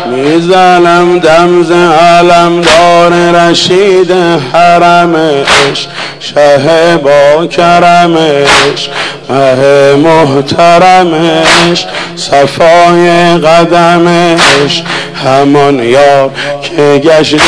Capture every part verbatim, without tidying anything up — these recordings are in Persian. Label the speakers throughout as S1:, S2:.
S1: میزنم دمز علم دار رشید حرمش، شه با کرمش، مه محترمش، صفای قدمش، همان یار که گشت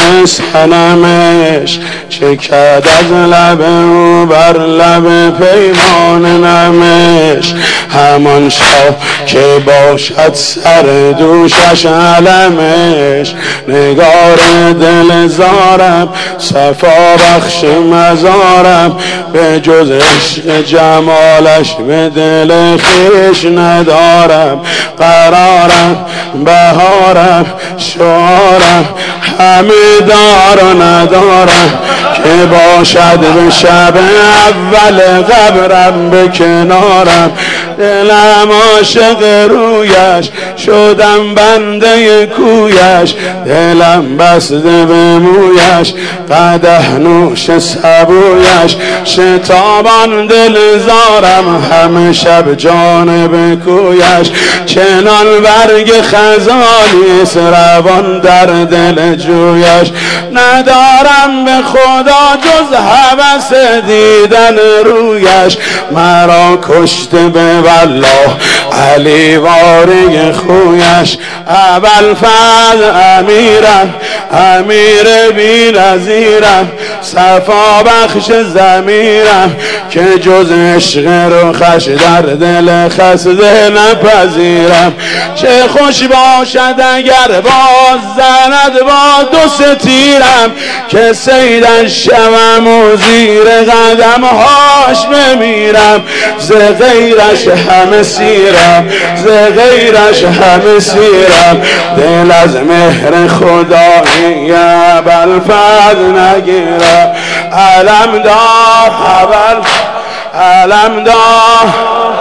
S1: سنمش، چکد از لب او بر لب پیمان نمش، همان شاه که باشد سر دوشش علمش، نگار دل زارم صفا بخش مزارم، به جز عشق جمالش به دل خویش ندارم، قرارم بهارم شعارم همه دار و ندارم، که باشد به شب اول قبرم به کنارم، دلم عاشق رویش شدم بنده کویش، دلم بسته به مویش قدح نوش سبویش، شتابان دل زارم همه شب جانب کویش، چنان برگ خزانی است روان در دل جویش، ندارم به خدا جز هوس دیدن رویش، مرا کشته به والله علی واری خویش، ابوالفضل امیرم امیر بی نظیرم، صفا بخش ضمیرم که جز عشق رخش در دل خسته نپذیرم، چه خوش باشد اگر باز زند با دو ستیرم، که صیدش شوم و زیر قدم هاش بمیرم، ز غیرش همه سیرم ز غیرش همه سیرم، دل از مهر خدایی ابوالفضل نگیرم، علم دار اول علم دار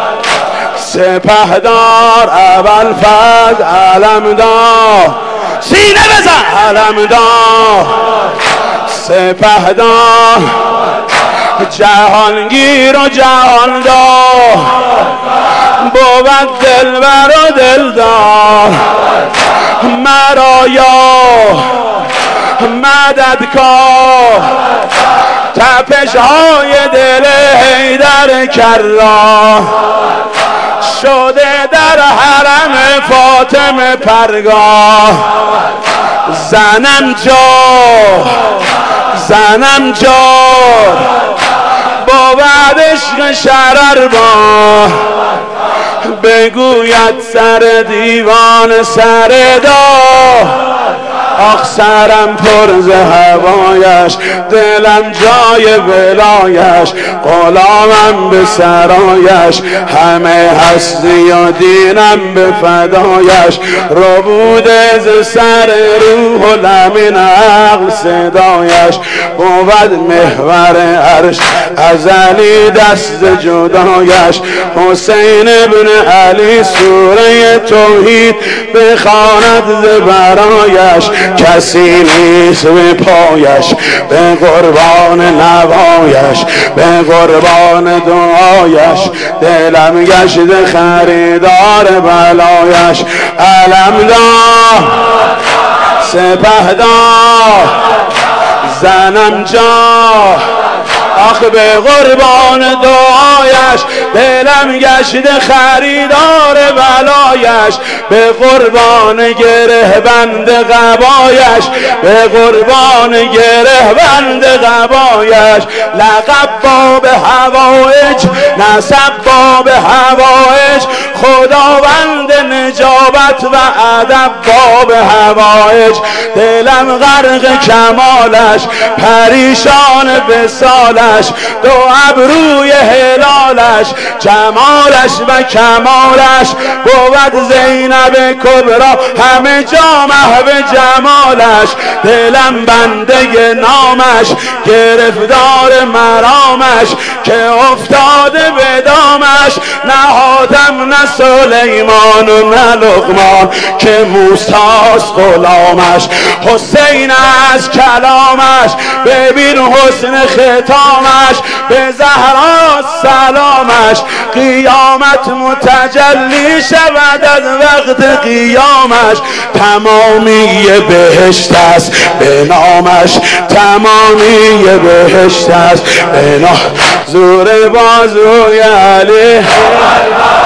S1: سپهدار ابوالفضل علم دار، سینه بزن علم دار سپهدار، جهانگیر و جهاندار، بود دلبر و دلدار، مرا یا مددکار، تپش های دل حیدر کرار، شده در حرم فاطمه پرگاه، زنم جا زنم جا بود عشق شرر با، بگوید سر دیوان سر دا، آخ سرم پر ز هوایش، دلم جای ولایش، غلامم به سرایش، همه هستی و دینم به فدایش، ربوده ز سر روح و لمن عقل صدایش، بود محور عرش ازلی دست جدایش، حسین ابن علی سوره توحید بخواند ز برایش، کسی نیست به پایش، به قربان نوایش، به قربان دعایش، دلم گشت خریدار بلایش، علمدار سپهدار زنم جا، آخ به قربان دعایش، دلم گشت خریدار بلایش، به قربان گره بند قبایش، به قربان گره بند قبایش، لقب باب هوایج نسب باب هوایج، خداوند نجابت و ادب باب هوایج، دلم غرق کمالش پریشان وصالش، دو ابروی هلالش، جمالش و کمالش، بود زینب کبرا همه جا محو جمالش، دلم بنده نامش گرفتار مرامش، که افتاده به دامش نهادم نه سلیمان و نه لقمان که موسیٰ غلامش. حسین از کلامش ببین حسن ختامش، به زهرا سلامش قیامت متجلی شود از وقت قیامش. تمامی بهشت است به نامش، تمامی بهشت است به نام. زور بازوی علی